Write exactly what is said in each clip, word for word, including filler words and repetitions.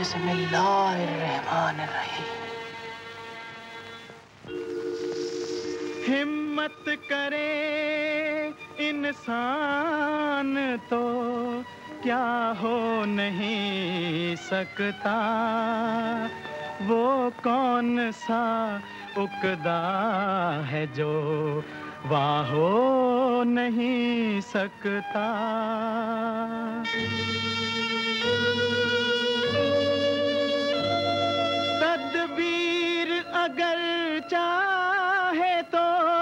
बिस्मिल्लाहिर्रहमानिर्रहीम। हिम्मत करे इंसान तो क्या हो नहीं सकता, वो कौन सा उकदा है जो वाह हो नहीं सकता। तदबीर अगर चाहे तो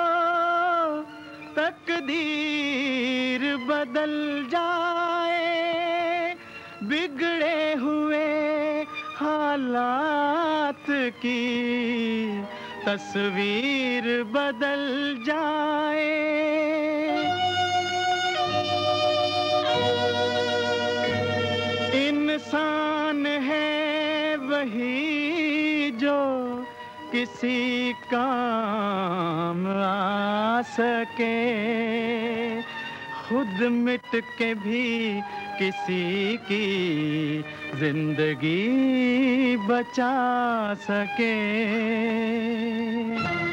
तकदीर बदल जाए, बिगड़े हुए हालात की तस्वीर बदल जाए। इंसान है वही जो किसी काम आ सके, खुद मिट के भी किसी की जिंदगी बचा सके।